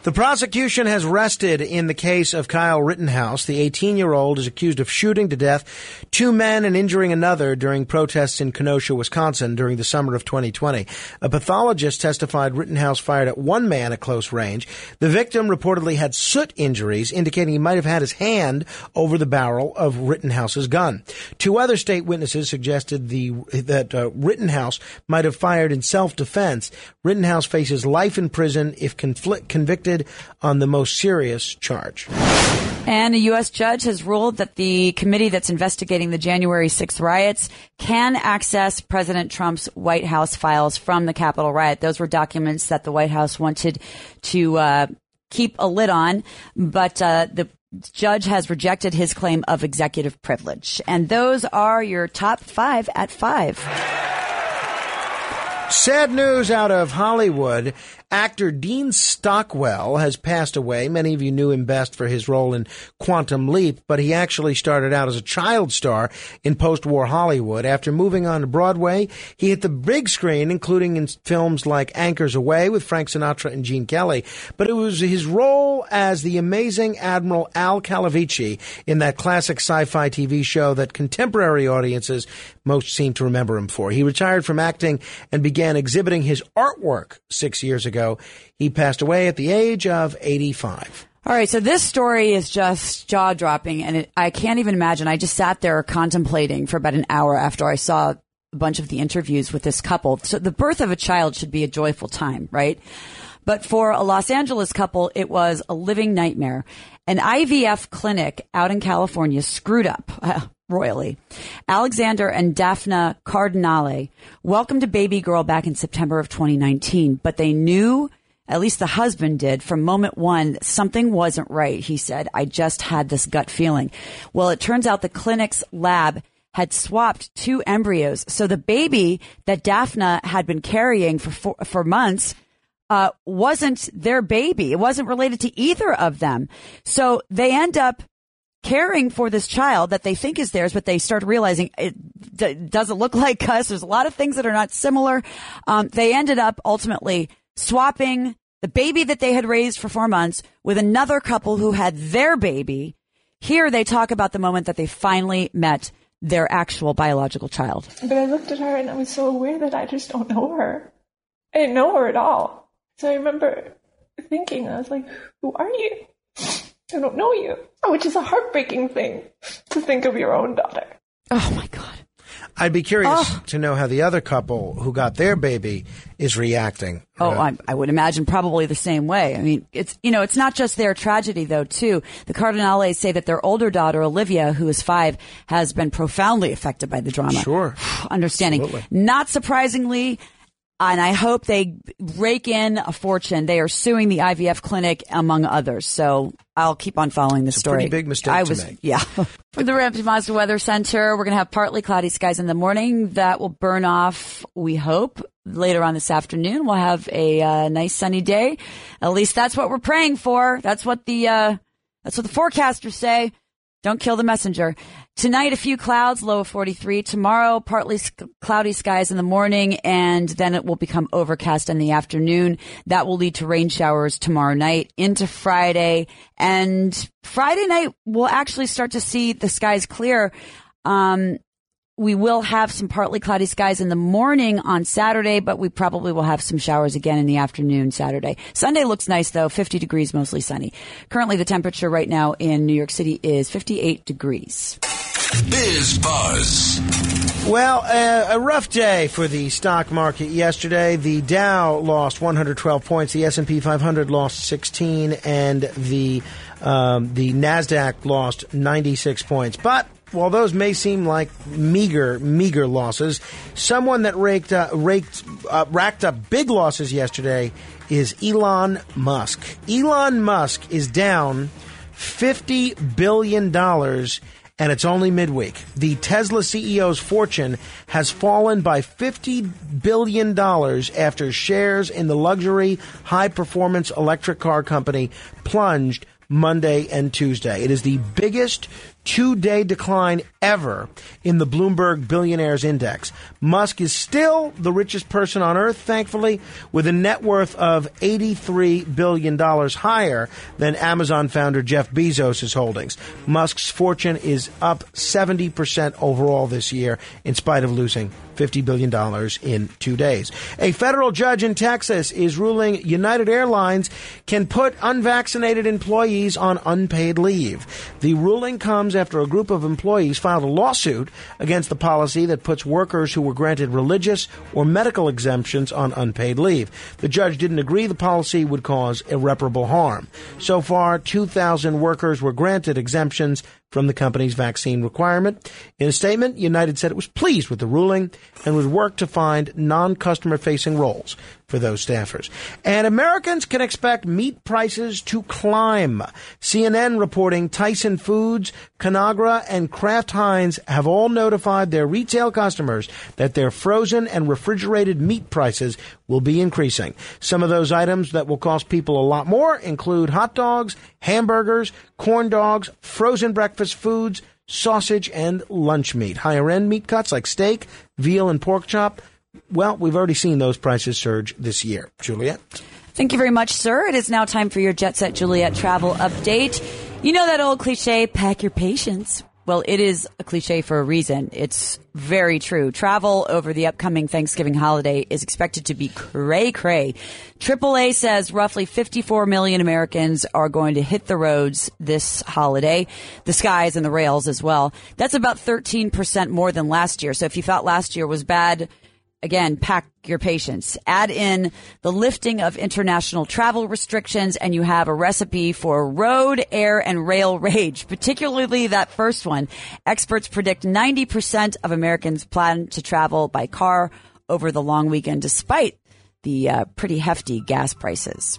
The prosecution has rested in the case of Kyle Rittenhouse. The 18-year-old is accused of shooting to death 2 men and injuring another during protests in Kenosha, Wisconsin during the summer of 2020. A pathologist testified Rittenhouse fired at 1 man at close range. The victim reportedly had soot injuries, indicating he might have had his hand over the barrel of Rittenhouse's gun. 2 other state witnesses suggested that Rittenhouse might have fired in self-defense. Rittenhouse faces life in prison if convicted on the most serious charge. And a U.S. judge has ruled that the committee that's investigating the January 6th riots can access President Trump's White House files from the Capitol riot. Those were documents that the White House wanted to keep a lid on, but the judge has rejected his claim of executive privilege. And those are your top 5 at 5. Sad news out of Hollywood. Actor Dean Stockwell has passed away. Many of you knew him best for his role in Quantum Leap, but he actually started out as a child star in post-war Hollywood. After moving on to Broadway, he hit the big screen, including in films like Anchors Away with Frank Sinatra and Gene Kelly. But it was his role as the amazing Admiral Al Calavici in that classic sci-fi TV show that contemporary audiences most seem to remember him for. He retired from acting and began exhibiting his artwork 6 years ago. He passed away at the age of 85. All right, so this story is just jaw-dropping, and I can't even imagine. I just sat there contemplating for about an hour after I saw a bunch of the interviews with this couple. So the birth of a child should be a joyful time, right? But for a Los Angeles couple, it was a living nightmare. An IVF clinic out in California screwed up royally. Alexander and Daphna Cardinale welcomed a baby girl back in September of 2019, but they knew, at least the husband did, from moment one, something wasn't right. He said, I just had this gut feeling. Well, it turns out the clinic's lab had swapped 2 embryos. So the baby that Daphna had been carrying for months wasn't their baby. It wasn't related to either of them. So they end up caring for this child that they think is theirs, but they start realizing it doesn't look like us. There's a lot of things that are not similar. They ended up ultimately swapping the baby that they had raised for 4 months with another couple who had their baby. Here they talk about the moment that they finally met their actual biological child. But I looked at her and I was so aware that I just don't know her. I didn't know her at all. So I remember thinking, I was like, who are you? I don't know you. Which is a heartbreaking thing to think of your own daughter. Oh, my God. I'd be curious to know how the other couple who got their baby is reacting. I would imagine probably the same way. I mean, it's not just their tragedy, though, too. The Cardinales say that their older daughter, Olivia, who is 5, has been profoundly affected by the drama. Sure. Understanding. Absolutely. Not surprisingly, and I hope they rake in a fortune. They are suing the IVF clinic, among others. So I'll keep on following this story. Pretty big mistake to make. Yeah. For the Ramsey Mazda Weather Center, we're going to have partly cloudy skies in the morning. That will burn off, we hope. Later on this afternoon, we'll have a nice sunny day. At least that's what we're praying for. That's what the forecasters say. Don't kill the messenger. Tonight, a few clouds, low of 43. Tomorrow, partly cloudy skies in the morning, and then it will become overcast in the afternoon. That will lead to rain showers tomorrow night into Friday. And Friday night, we'll actually start to see the skies clear. We will have some partly cloudy skies in the morning on Saturday, but we probably will have some showers again in the afternoon Saturday. Sunday looks nice, though, 50 degrees, mostly sunny. Currently, the temperature right now in New York City is 58 degrees. Biz Buzz. Well, a rough day for the stock market yesterday. The Dow lost 112 points, the S&P 500 lost 16, and the NASDAQ lost 96 points. But while those may seem like meager losses, someone that racked up big losses yesterday is Elon Musk. Elon Musk is down $50 billion, and it's only midweek. The Tesla CEO's fortune has fallen by $50 billion after shares in the luxury high-performance electric car company plunged Monday and Tuesday. It is the biggest two-day decline ever in the Bloomberg Billionaires Index. Musk is still the richest person on Earth, thankfully, with a net worth of $83 billion higher than Amazon founder Jeff Bezos' holdings. Musk's fortune is up 70% overall this year, in spite of losing $50 billion in 2 days. A federal judge in Texas is ruling United Airlines can put unvaccinated employees on unpaid leave. The ruling comes after a group of employees filed a lawsuit against the policy that puts workers who were granted religious or medical exemptions on unpaid leave. The judge didn't agree the policy would cause irreparable harm. So far, 2,000 workers were granted exemptions from the company's vaccine requirement. In a statement, United said it was pleased with the ruling and would work to find non-customer-facing roles for those staffers. And Americans can expect meat prices to climb. CNN reporting Tyson Foods, Conagra, and Kraft Heinz have all notified their retail customers that their frozen and refrigerated meat prices will be increasing. Some of those items that will cost people a lot more include hot dogs, hamburgers, corn dogs, frozen breakfast foods, sausage, and lunch meat. Higher-end meat cuts like steak, veal, and pork chop, well, we've already seen those prices surge this year. Juliet? Thank you very much, sir. It is now time for your Jet Set Juliet travel update. You know that old cliche, pack your patience. Well, it is a cliche for a reason. It's very true. Travel over the upcoming Thanksgiving holiday is expected to be cray-cray. AAA says roughly 54 million Americans are going to hit the roads this holiday, the skies and the rails as well. That's about 13% more than last year. So if you thought last year was bad, again, pack your patience. Add in the lifting of international travel restrictions, and you have a recipe for road, air, and rail rage, particularly that first one. Experts predict 90% of Americans plan to travel by car over the long weekend, despite the pretty hefty gas prices.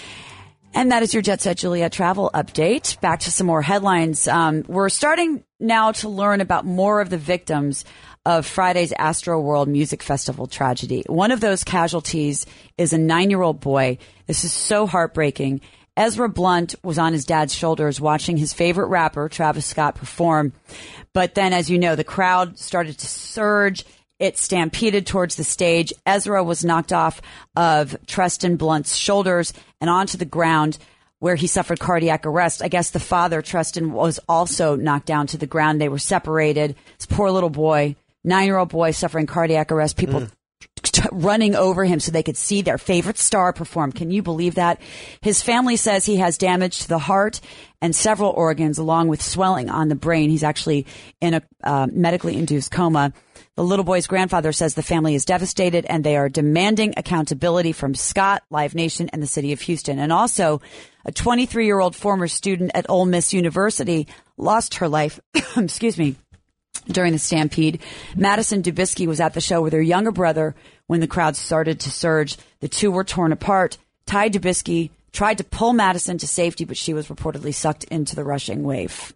And that is your Jet Set Juliet travel update. Back to some more headlines. We're starting now to learn about more of the victims of Friday's Astroworld Music Festival tragedy. One of those casualties is a 9-year-old boy. This is so heartbreaking. Ezra Blunt was on his dad's shoulders watching his favorite rapper, Travis Scott, perform. But then, as you know, the crowd started to surge. It stampeded towards the stage. Ezra was knocked off of Treston Blunt's shoulders and onto the ground, where he suffered cardiac arrest. I guess the father, Treston, was also knocked down to the ground. They were separated. This poor little boy, 9-year-old boy suffering cardiac arrest, people running over him so they could see their favorite star perform. Can you believe that? His family says he has damage to the heart and several organs, along with swelling on the brain. He's actually in a medically induced coma. The little boy's grandfather says the family is devastated and they are demanding accountability from Scott, Live Nation, and the city of Houston. And also, a 23-year-old former student at Ole Miss University lost her life, excuse me, during the stampede. Madison Dubisky was at the show with her younger brother when the crowd started to surge. The two were torn apart. Ty Dubisky tried to pull Madison to safety, but she was reportedly sucked into the rushing wave.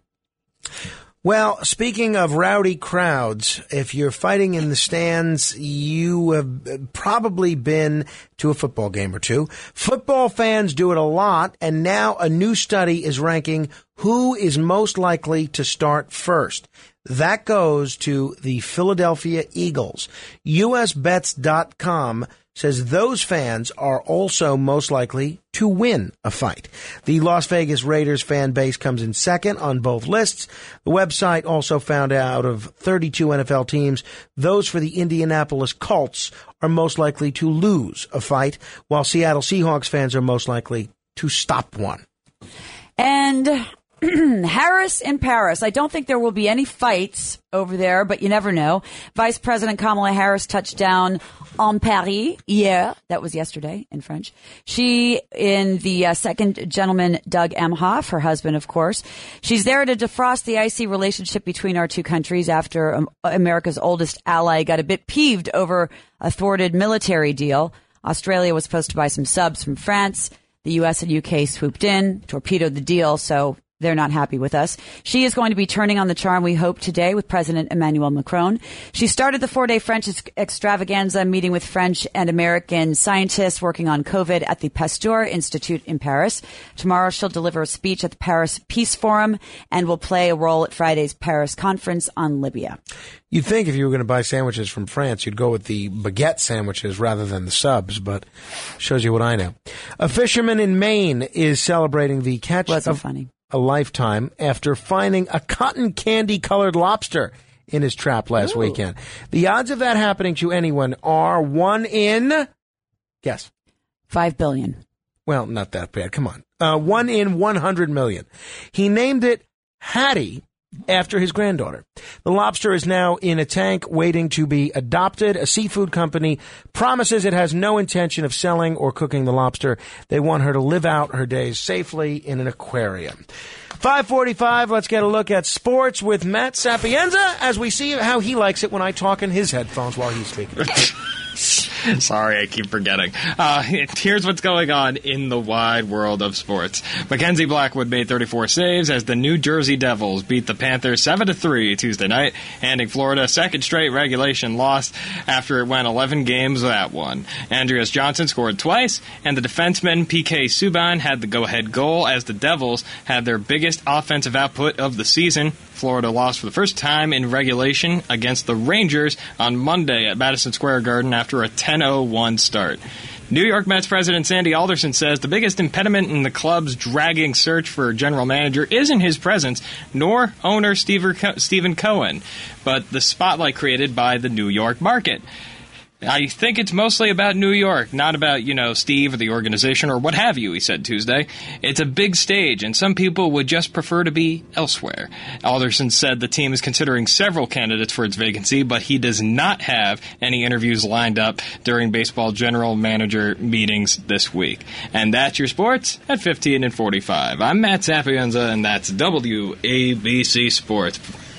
Well, speaking of rowdy crowds, if you're fighting in the stands, you have probably been to a football game or two. Football fans do it a lot, and now a new study is ranking who is most likely to start first. That goes to the Philadelphia Eagles. USBets.com says those fans are also most likely to win a fight. The Las Vegas Raiders fan base comes in second on both lists. The website also found out of 32 NFL teams, those for the Indianapolis Colts are most likely to lose a fight, while Seattle Seahawks fans are most likely to stop one. And Harris in Paris. I don't think there will be any fights over there, but you never know. Vice President Kamala Harris touched down en Paris hier. That was yesterday in French. She in the second gentleman, Doug Emhoff, her husband, of course. She's there to defrost the icy relationship between our two countries after America's oldest ally got a bit peeved over a thwarted military deal. Australia was supposed to buy some subs from France. The U.S. and U.K. swooped in, torpedoed the deal, so they're not happy with us. She is going to be turning on the charm, we hope, today with President Emmanuel Macron. She started the 4-day French extravaganza, meeting with French and American scientists working on COVID at the Pasteur Institute in Paris. Tomorrow she'll deliver a speech at the Paris Peace Forum and will play a role at Friday's Paris conference on Libya. You'd think if you were going to buy sandwiches from France, you'd go with the baguette sandwiches rather than the subs, but shows you what I know. A fisherman in Maine is celebrating the catch of a lifetime after finding a cotton candy-colored lobster in his trap last weekend. The odds of that happening to anyone are 1 in, guess. 5 billion. Well, not that bad. Come on. 1 in 100 million. He named it Hattie after his granddaughter. The lobster is now in a tank waiting to be adopted. A seafood company promises it has no intention of selling or cooking the lobster. They want her to live out her days safely in an aquarium. 5:45, let's get a look at sports with Matt Sapienza as we see how he likes it when I talk in his headphones while he's speaking. Sorry, I keep forgetting. Here's what's going on in the wide world of sports. Mackenzie Blackwood made 34 saves as the New Jersey Devils beat the Panthers 7-3 Tuesday night, handing Florida a second straight regulation loss after it went 11 games without one. Andreas Johnson scored twice, and the defenseman PK Subban had the go-ahead goal as the Devils had their biggest offensive output of the season. Florida lost for the first time in regulation against the Rangers on Monday at Madison Square Garden after a 10-0-1 start. New York Mets president Sandy Alderson says the biggest impediment in the club's dragging search for a general manager isn't his presence, nor owner Stephen Cohen, but the spotlight created by the New York market. I think it's mostly about New York, not about, Steve or the organization or what have you, he said Tuesday. It's a big stage, and some people would just prefer to be elsewhere. Alderson said the team is considering several candidates for its vacancy, but he does not have any interviews lined up during baseball general manager meetings this week. And that's your sports at 15 and 45. I'm Matt Sapienza, and that's WABC Sports.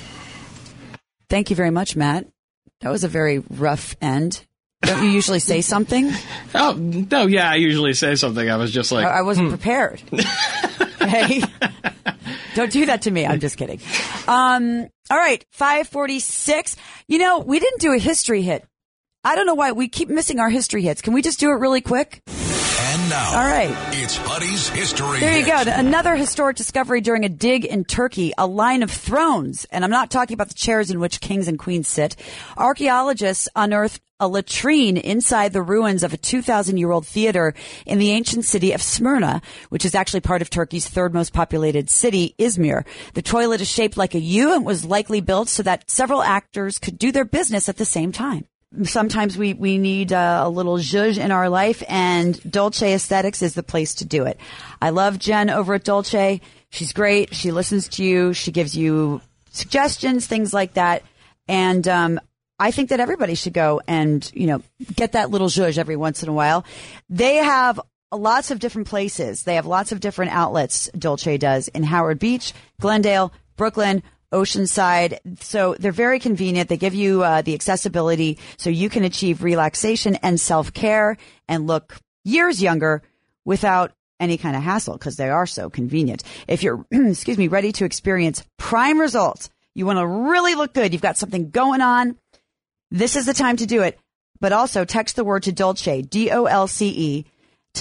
Thank you very much, Matt. That was a very rough end. Don't you usually say something? Oh, no, yeah, I usually say something. I was just like... I wasn't prepared. Hey, don't do that to me. I'm just kidding. All right, 5:46. We didn't do a history hit. I don't know why. We keep missing our history hits. Can we just do it really quick? And now, all right, it's Buddy's History There you Hit. go. Another historic discovery during a dig in Turkey, a line of thrones. And I'm not talking about the chairs in which kings and queens sit. Archaeologists unearthed a latrine inside the ruins of a 2,000-year-old theater in the ancient city of Smyrna, which is actually part of Turkey's third most populated city, Izmir. The toilet is shaped like a U and was likely built so that several actors could do their business at the same time. Sometimes we need a little zhuzh in our life, and Dolce Aesthetics is the place to do it. I love Jen over at Dolce. She's great. She listens to you. She gives you suggestions, things like that. And I think that everybody should go and, get that little zhuzh every once in a while. They have lots of different places. They have lots of different outlets, Dolce does, in Howard Beach, Glendale, Brooklyn, Oceanside. So they're very convenient. They give you the accessibility so you can achieve relaxation and self-care and look years younger without any kind of hassle because they are so convenient. If you're, ready to experience prime results, you want to really look good, you've got something going on, this is the time to do it. But also text the word to Dolce, DOLCE, to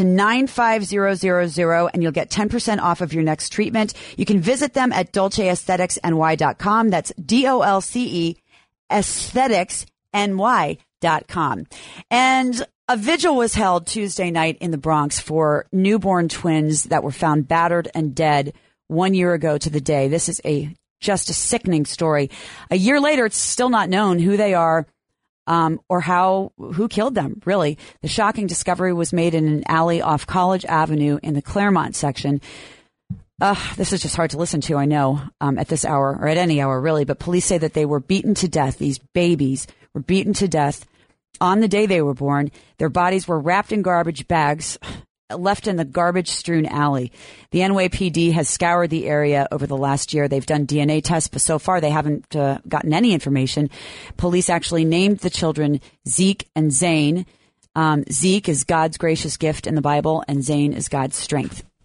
95000 and you'll get 10% off of your next treatment. You can visit them at dolceaestheticsny.com. That's DOLCE aestheticsny.com. And a vigil was held Tuesday night in the Bronx for newborn twins that were found battered and dead 1 year ago to the day. This is just a sickening story. A year later, it's still not known who they are. Or who killed them, really. The shocking discovery was made in an alley off College Avenue in the Claremont section. This is just hard to listen to, I know, at this hour, or at any hour, really. But police say that they were beaten to death. These babies were beaten to death on the day they were born. Their bodies were wrapped in garbage bags, left in the garbage-strewn alley. The NYPD has scoured the area over the last year. They've done DNA tests, but so far they haven't gotten any information. Police actually named the children Zeke and Zane. Zeke is God's gracious gift in the Bible, and Zane is God's strength.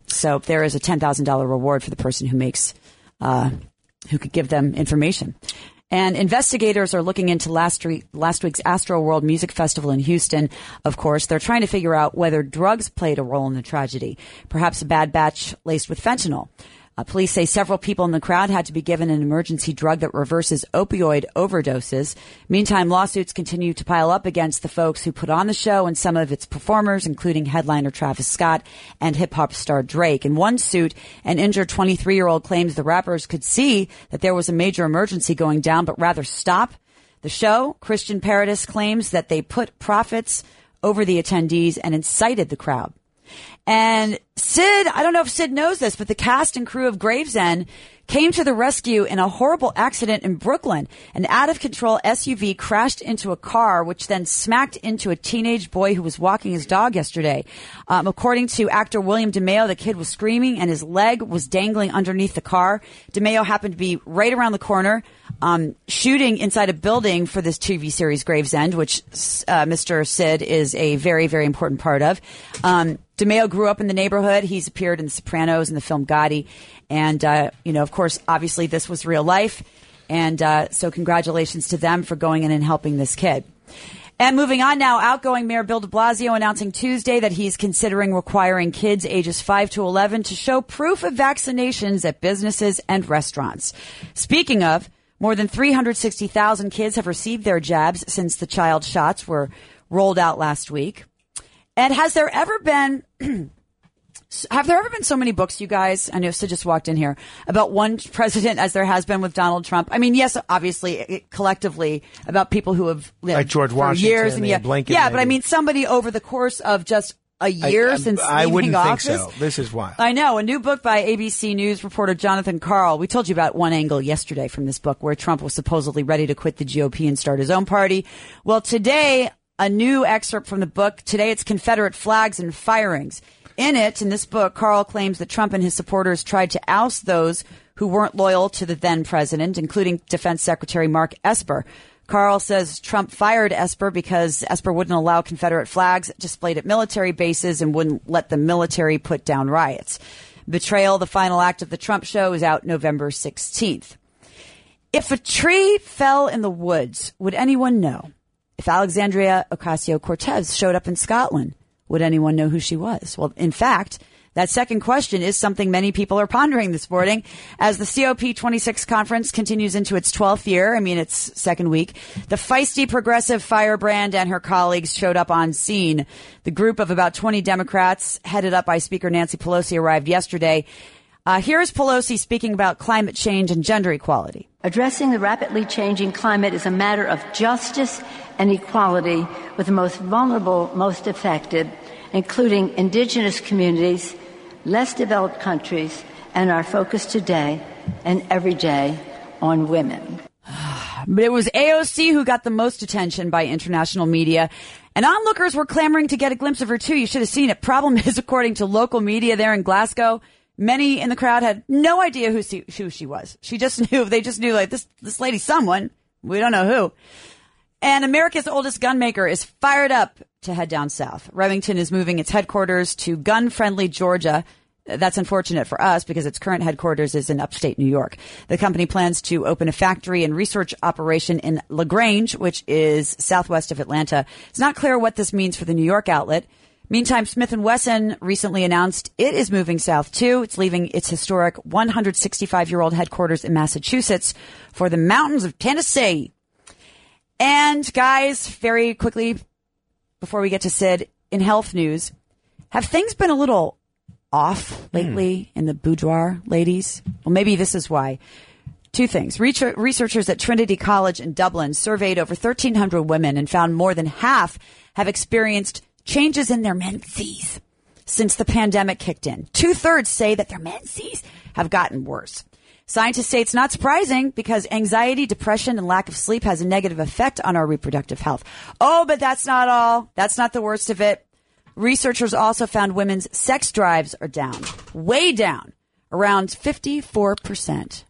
So there is a $10,000 reward for the person who makes, who could give them information. And investigators are looking into last week's Astro World Music Festival in Houston. Of course, they're trying to figure out whether drugs played a role in the tragedy, perhaps a bad batch laced with fentanyl. Police say several people in the crowd had to be given an emergency drug that reverses opioid overdoses. Meantime, lawsuits continue to pile up against the folks who put on the show and some of its performers, including headliner Travis Scott and hip-hop star Drake. In one suit, an injured 23-year-old claims the rappers could see that there was a major emergency going down, but rather stop the show. Christian Paradis claims that they put profits over the attendees and incited the crowd. And Sid, I don't know if Sid knows this, but the cast and crew of Gravesend came to the rescue in a horrible accident in Brooklyn. An out-of-control SUV crashed into a car, which then smacked into a teenage boy who was walking his dog yesterday. According to actor William DeMeo, the kid was screaming and his leg was dangling underneath the car. DeMeo happened to be right around the corner, shooting inside a building for this TV series Gravesend, which Mr. Sid is a very, very important part of. DeMeo grew up in the neighborhood. He's appeared in The Sopranos and the film Gotti. And, of course, obviously this was real life. And so congratulations to them for going in and helping this kid. And moving on now, outgoing Mayor Bill de Blasio announcing Tuesday that he's considering requiring kids ages 5 to 11 to show proof of vaccinations at businesses and restaurants. Speaking of, more than 360,000 kids have received their jabs since the child shots were rolled out last week. And have there ever been so many books, you guys? I know Sid just walked in here about one president as there has been with Donald Trump. I mean, yes, obviously, collectively about people who have lived like George for Washington, years and Lincoln. Yeah, but I mean, somebody over the course of just a year since I leaving wouldn't office. think so. This is wild. I know. A new book by ABC News reporter Jonathan Karl. We told you about one angle yesterday from this book where Trump was supposedly ready to quit the GOP and start his own party. Well, today, a new excerpt from the book. Today, it's Confederate flags and firings. In this book, Karl claims that Trump and his supporters tried to oust those who weren't loyal to the then president, including Defense Secretary Mark Esper. Karl says Trump fired Esper because Esper wouldn't allow Confederate flags displayed at military bases and wouldn't let the military put down riots. Betrayal, the final act of the Trump show, is out November 16th. If a tree fell in the woods, would anyone know? If Alexandria Ocasio-Cortez showed up in Scotland, would anyone know who she was? Well, in fact, that second question is something many people are pondering this morning as the COP26 conference continues into its 12th year. Its second week. The feisty progressive firebrand and her colleagues showed up on scene. The group of about 20 Democrats headed up by Speaker Nancy Pelosi arrived yesterday. Here's Pelosi speaking about climate change and gender equality. Addressing the rapidly changing climate is a matter of justice and equality with the most vulnerable, most affected, including indigenous communities, less developed countries, and our focus today and every day on women. But it was AOC who got the most attention by international media, and onlookers were clamoring to get a glimpse of her too. You should have seen it. Problem is, according to local media there in Glasgow, many in the crowd had no idea who she was. They just knew like this lady's someone. We don't know who. And America's oldest gunmaker is fired up to head down south. Remington is moving its headquarters to gun-friendly Georgia. That's unfortunate for us because its current headquarters is in upstate New York. The company plans to open a factory and research operation in LaGrange, which is southwest of Atlanta. It's not clear what this means for the New York outlet. Meantime, Smith & Wesson recently announced it is moving south, too. It's leaving its historic 165-year-old headquarters in Massachusetts for the mountains of Tennessee. And, guys, very quickly, before we get to Sid, in health news, have things been a little off lately in the boudoir, ladies? Well, maybe this is why. Two things. Researchers at Trinity College in Dublin surveyed over 1,300 women and found more than half have experienced changes in their menses since the pandemic kicked in. 2/3 say that their menses have gotten worse. Scientists say it's not surprising because anxiety, depression, and lack of sleep has a negative effect on our reproductive health. Oh, but that's not all. That's not the worst of it. Researchers also found women's sex drives are down, way down, around 54%.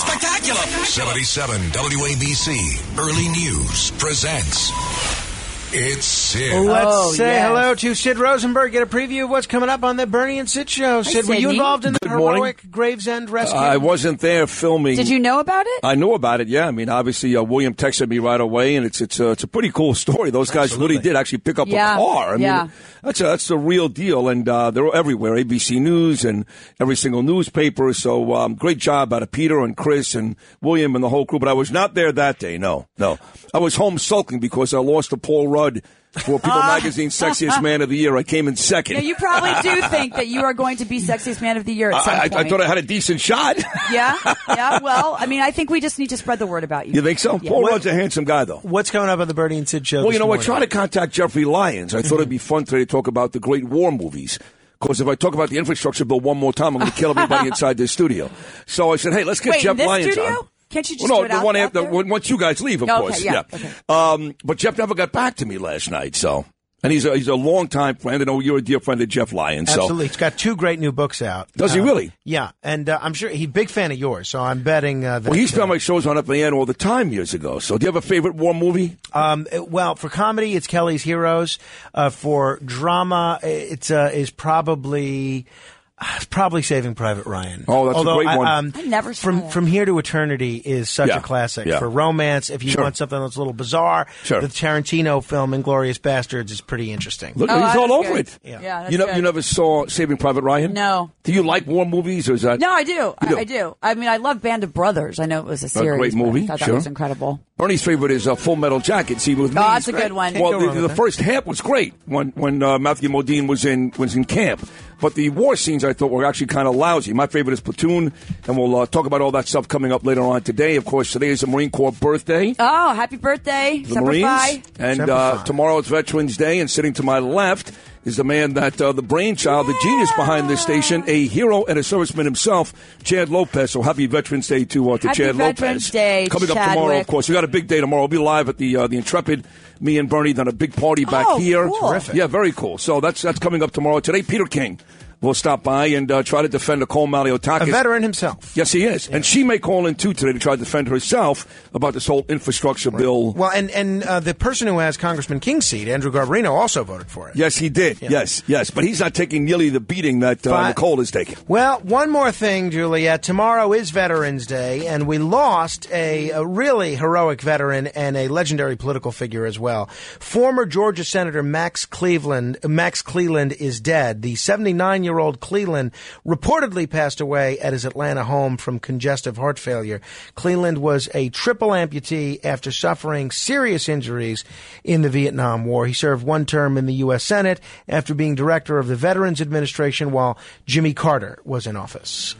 Spectacular! 77 WABC Early News presents It's Sid. Let's say hello to Sid Rosenberg. Get a preview of what's coming up on the Bernie and Sid show. Sid, were you involved in the heroic Gravesend rescue? I wasn't there filming. Did you know about it? I knew about it, yeah. I mean, obviously, William texted me right away, and it's a pretty cool story. Those guys really did actually pick up a car. I mean, that's a real deal, and they're everywhere. ABC News and every single newspaper. So great job out of Peter and Chris and William and the whole crew. But I was not there that day. No. I was home sulking because I lost to Paul Rudd for People Magazine's Sexiest Man of the Year. I came in second. Yeah, you probably do think that you are going to be Sexiest Man of the Year at some point. I thought I had a decent shot. Yeah. Well, I mean, I think we just need to spread the word about you. You think so? Yeah. Paul Rudd's a handsome guy, though. What's coming up on the Bernie and Sid show? Well, I tried to contact Jeffrey Lyons. I thought it'd be fun today to talk about the great war movies. Because if I talk about the infrastructure bill one more time, I'm going to kill everybody inside this studio. So I said, hey, let's get Jeff Lyons on. Can't you just do it out there? Once you guys leave, of course. Yeah. Okay. But Jeff never got back to me last night, so. And he's a longtime friend. I know you're a dear friend of Jeff Lyons. Absolutely. He's got 2 great new books out. Does he really? Yeah. And I'm sure he's a big fan of yours, so I'm betting that... Well, he's been on my shows on Up and Air all the time years ago. So do you have a favorite war movie? Well, for comedy, it's Kelly's Heroes. For drama, is probably Saving Private Ryan. Oh, that's a great one. I never saw that. From Here to Eternity is such a classic. Yeah. For romance, if you want something that's a little bizarre, the Tarantino film Inglourious Bastards is pretty interesting. Look, he's all over it. Yeah, you never saw Saving Private Ryan? No. Do you like war movies, or is that? No, I do. I do. I mean, I love Band of Brothers. I know it was a series. A great movie. I thought that was incredible. Bernie's favorite is Full Metal Jacket. See, with me, that's a good one. Well, the first half was great when Matthew Modine was in camp, but the war scenes I thought were actually kind of lousy. My favorite is Platoon, and we'll talk about all that stuff coming up later on today. Of course, today is the Marine Corps birthday. Oh, happy birthday, the Marines! And tomorrow is Veterans Day, and sitting to my left is the man that the brainchild, the genius behind this station, a hero and a serviceman himself, Chad Lopez. So happy Veterans Day to Chad Lopez. Veterans Day, coming up tomorrow, of course. We got a big day tomorrow. We'll be live at the Intrepid. Me and Bernie done a big party back here. Cool. Terrific. Yeah, very cool. So that's coming up tomorrow. Today, Peter King will stop by and try to defend Nicole Maliotakis. A veteran himself. Yes, he is. Yeah. And she may call in, too, today to try to defend herself about this whole infrastructure bill. Well, and the person who has Congressman King's seat, Andrew Garbarino, also voted for it. Yes, he did. Yeah. Yes. But he's not taking nearly the beating that Nicole is taking. Well, one more thing, Juliet. Tomorrow is Veterans Day, and we lost a really heroic veteran and a legendary political figure as well. Former Georgia Senator Max Cleland is dead. The 79-year-old Cleland reportedly passed away at his Atlanta home from congestive heart failure. Cleland was a triple amputee after suffering serious injuries in the Vietnam War. He served 1 term in the U.S. Senate after being director of the Veterans Administration while Jimmy Carter was in office.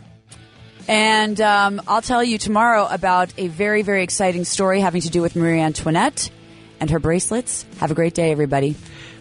And I'll tell you tomorrow about a very, very exciting story having to do with Marie Antoinette and her bracelets. Have a great day, everybody.